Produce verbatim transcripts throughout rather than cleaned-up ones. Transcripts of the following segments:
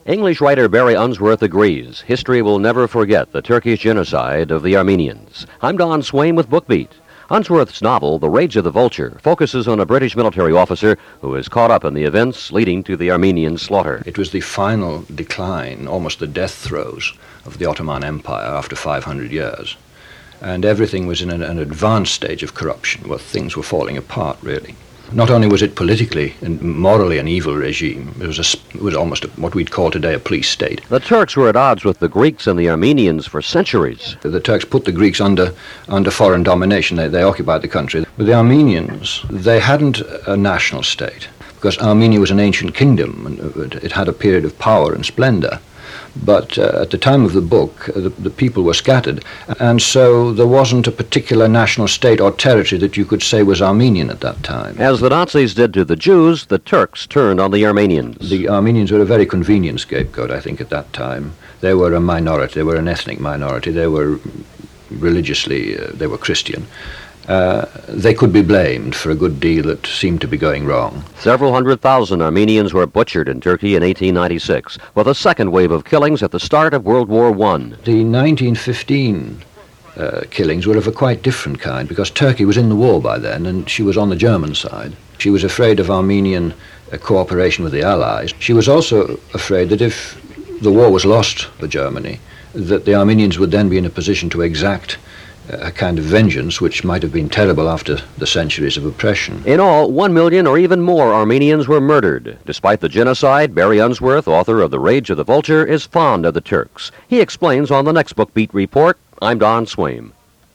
English writer Barry Unsworth agrees. History will never forget the Turkish genocide of the Armenians. I'm Don Swain with BookBeat. Unsworth's novel, The Rage of the Vulture, focuses on a British military officer who is caught up in the events leading to the Armenian slaughter. It was the final decline, almost the death throes, of the Ottoman Empire after five hundred years. And everything was in an, an advanced stage of corruption, where things were falling apart, really. Not only was it politically and morally an evil regime, it was, a, it was almost a, what we'd call today a police state. The Turks were at odds with the Greeks and the Armenians for centuries. The Turks put the Greeks under under foreign domination. They, they occupied the country. But the Armenians, they hadn't a national state, because Armenia was an ancient kingdom, and it had a period of power and splendor. But uh, at the time of the book, uh, the, the people were scattered, and so there wasn't a particular national state or territory that you could say was Armenian at that time. As the Nazis did to the Jews, the Turks turned on the Armenians. The Armenians were a very convenient scapegoat, I think, at that time. They were a minority. They were an ethnic minority. They were religiously, uh, they were Christian. Uh, they could be blamed for a good deal that seemed to be going wrong. Several hundred thousand Armenians were butchered in Turkey in eighteen ninety-six, with a second wave of killings at the start of World War One. The nineteen fifteen uh, killings were of a quite different kind, because Turkey was in the war by then, and she was on the German side. She was afraid of Armenian uh, cooperation with the Allies. She was also afraid that if the war was lost for Germany, that the Armenians would then be in a position to exact a kind of vengeance which might have been terrible after the centuries of oppression. In all, one million or even more Armenians were murdered. Despite the genocide, Barry Unsworth, author of The Rage of the Vulture, is fond of the Turks. He explains on the next BookBeat report. I'm Don Swain.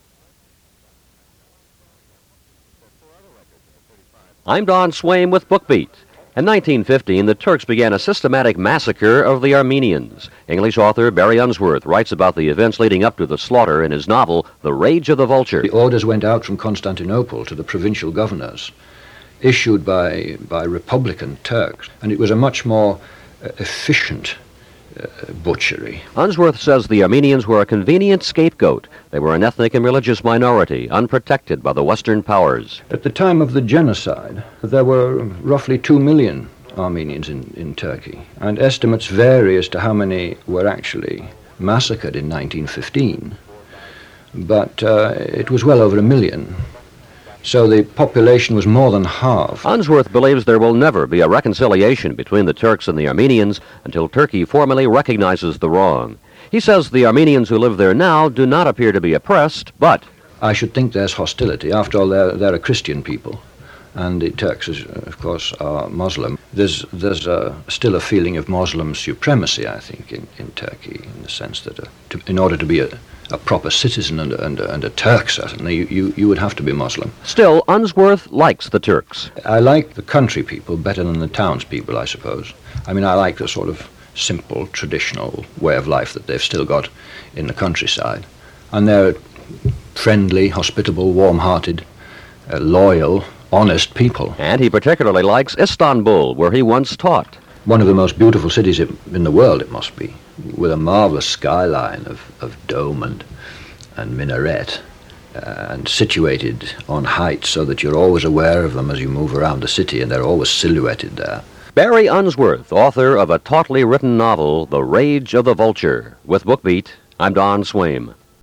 I'm Don Swain with BookBeat. In nineteen fifteen, the Turks began a systematic massacre of the Armenians. English author Barry Unsworth writes about the events leading up to the slaughter in his novel, The Rage of the Vulture. The orders went out from Constantinople to the provincial governors, issued by, by Republican Turks, and it was a much more uh, efficient uh, butchery. Unsworth says the Armenians were a convenient scapegoat. They were an ethnic and religious minority, unprotected by the Western powers. At the time of the genocide, there were roughly two million Armenians in, in Turkey, and estimates vary as to how many were actually massacred in nineteen fifteen. But uh, it was well over a million. So the population was more than half. Unsworth believes there will never be a reconciliation between the Turks and the Armenians until Turkey formally recognizes the wrong. He says the Armenians who live there now do not appear to be oppressed, but I should think there's hostility. After all, they're, they're a Christian people, and the Turks, is, of course, are Muslim. There's there's uh, still a feeling of Muslim supremacy, I think, in, in Turkey, in the sense that uh, to, in order to be a, a proper citizen and, and, and a Turk, certainly, you, you, you would have to be Muslim. Still, Unsworth likes the Turks. I like the country people better than the townspeople, I suppose. I mean, I like the sort of simple, traditional way of life that they've still got in the countryside. And they're friendly, hospitable, warm-hearted, uh, loyal, honest people. And he particularly likes Istanbul, where he once taught. One of the most beautiful cities in the world, it must be, with a marvelous skyline of, of dome and, and minaret, uh, and situated on heights so that you're always aware of them as you move around the city, and they're always silhouetted there. Barry Unsworth, author of a tautly written novel, The Rage of the Vulture. With BookBeat, I'm Don Swain.